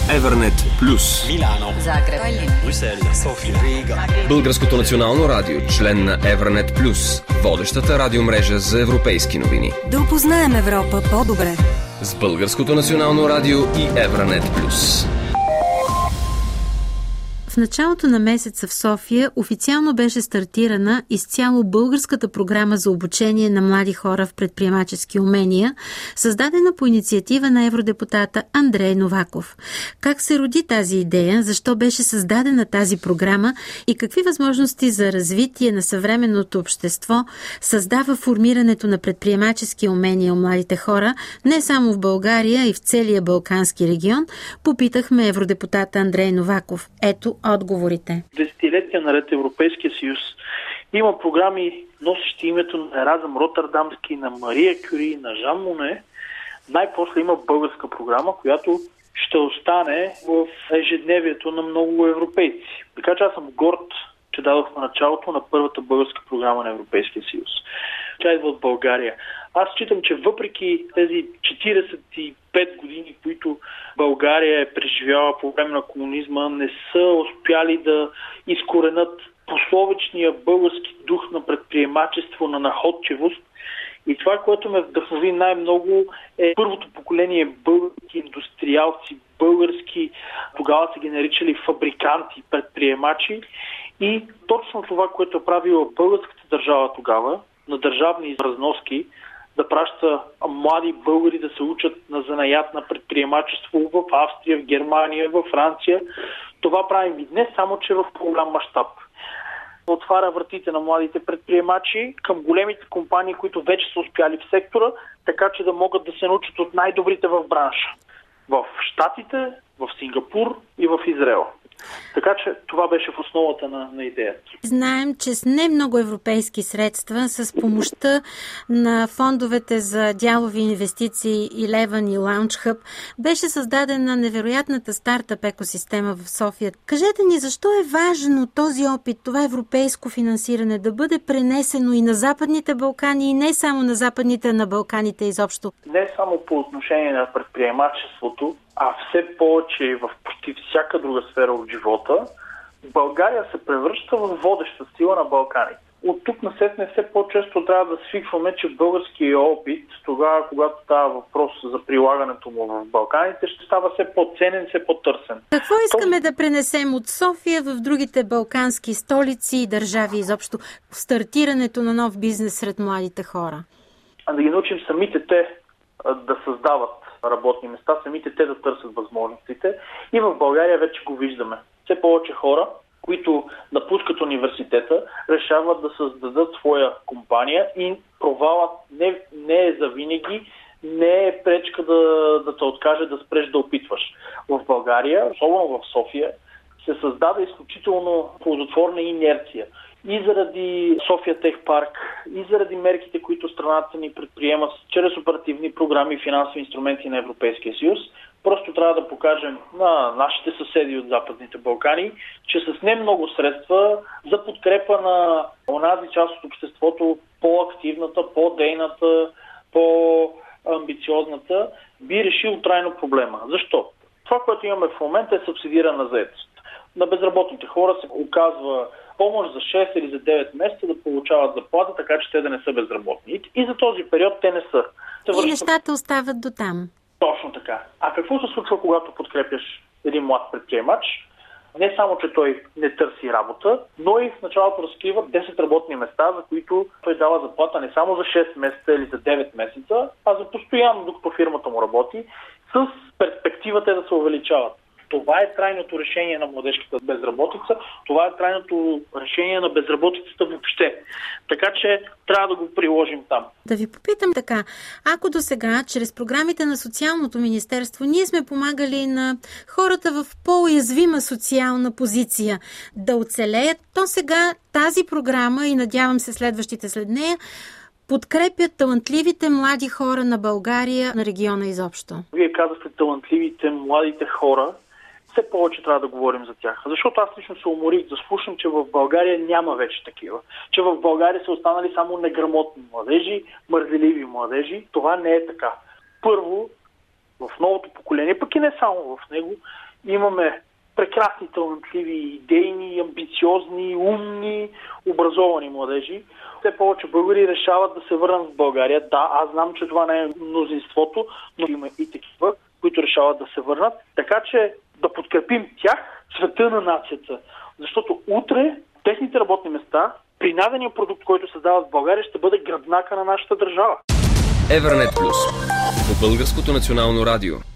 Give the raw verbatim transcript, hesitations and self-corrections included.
Евернет Плюс, Милано, Загреб, Брюксел, София, Рига. Българското национално радио, член на Евернет Плюс, водещата радиомрежа за европейски новини. да опознаем Европа по-добре. С Българското национално радио и Евернет Плюс. В началото на месеца в София официално беше стартирана изцяло българската програма за обучение на млади хора в предприемачески умения, създадена по инициатива на евродепутата Андрей Новаков. Как се роди тази идея, защо беше създадена тази програма и какви възможности за развитие на съвременното общество създава формирането на предприемачески умения у младите хора, не само в България, и в целия Балкански регион, попитахме евродепутата Андрей Новаков. Ето отговорите. Десетилетия наред Европейския съюз има програми, носещи името на Еразъм Роттердамски, на Мария Кюри, на Жан Моне. Най-после има българска програма, която ще остане в ежедневието на много европейци. Така че аз съм горд, че дадохме началото на първата българска програма на Европейския съюз. Тя идва от България. Аз считам, че въпреки тези четиридесет и пет години, които България е преживяла по време на комунизма, не са успяли да изкоренят пословичния български дух на предприемачество, на находчивост. И това, което ме вдъхнови най-много, е първото поколение български индустриалци, български, тогава са ги наричали фабриканти, предприемачи. И точно това, което е правила българската държава тогава, на държавни разноски, да праща млади българи да се учат на занаят на предприемачество в Австрия, в Германия, в Франция. Това правим и днес, само че в по-голям мащаб. Отваря вратите на младите предприемачи към големите компании, които вече са успяли в сектора, така че да могат да се научат от най-добрите в бранша. В Щатите, в Сингапур и в Израел. Така че това беше в основата на, на идеята. Знаем, че с не много европейски средства, с помощта на фондовете за дялови инвестиции Eleven и Launch Hub, беше създадена невероятната стартъп екосистема в София. Кажете ни, защо е важно този опит, това европейско финансиране да бъде пренесено и на Западните Балкани, и не само на Западните, а на Балканите изобщо? Не само по отношение на предприемачеството, а все повече в почти всяка друга сфера от живота, България се превръща в водеща сила на Балканите. От тук насетне все по-често трябва да свикваме, че българския опит, тогава, когато става въпрос за прилагането му в Балканите, ще става все по-ценен, все по-търсен. Какво искаме То... да пренесем от София в другите балкански столици и държави изобщо в стартирането на нов бизнес сред младите хора? А да ги научим самите те да създават работни места, самите те да търсят възможностите. И в България вече го виждаме. Все повече хора, които напускат университета, решават да създадат своя компания и провалът не, не е за винаги, не е пречка да, да те откаже да спреш да опитваш. В България, особено в София, се създаде изключително плодотворна инерция. И заради София Тех Парк, и заради мерките, които страната ни предприема чрез оперативни програми и финансови инструменти на Европейския съюз, просто трябва да покажем на нашите съседи от Западните Балкани, че с не много средства за подкрепа на онази част от обществото, по-активната, по-дейната, по-амбициозната, би решил трайно проблема. Защо? Това, което имаме в момента, е субсидирана заетост. На безработните хора се оказва помощ за шест или за девет месеца да получават заплата, така че те да не са безработни. И за този период те не са. Те и връщат... нещата остават до там. Точно така. А какво се случва, когато подкрепяш един млад предприемач? Не само, че той не търси работа, но и в началото разкрива десет работни места, за които той дава заплата не само за шест месеца или за девет месеца, а за постоянно, докато фирмата му работи, с перспективата да се увеличават. Това е трайното решение на младежката безработица, това е трайното решение на безработицата въобще. Така че трябва да го приложим там. Да ви попитам така, ако до сега, чрез програмите на Социалното министерство, ние сме помагали на хората в по-уязвима социална позиция да оцелеят, то сега тази програма и надявам се следващите след нея подкрепят талантливите млади хора на България, на региона изобщо. Вие казахте талантливите младите хора. Все повече трябва да говорим за тях. Защото аз лично се уморих да слушам, че в България няма вече такива. Че в България са останали само неграмотни младежи, мързеливи младежи. Това не е така. Първо, в новото поколение, пък и не само в него, имаме прекрасни, талантливи, идейни, амбициозни, умни, образовани младежи. Все повече българи решават да се върнат в България. Да, аз знам, че това не е мнозинството, но има и такива, които решават да се върнат. Така че да подкрепим тях, света на нацията. Защото утре техните работни места, принадения продукт, който създават в България, ще бъде гръбнака на нашата държава. Евронет Плюс по Българското национално радио.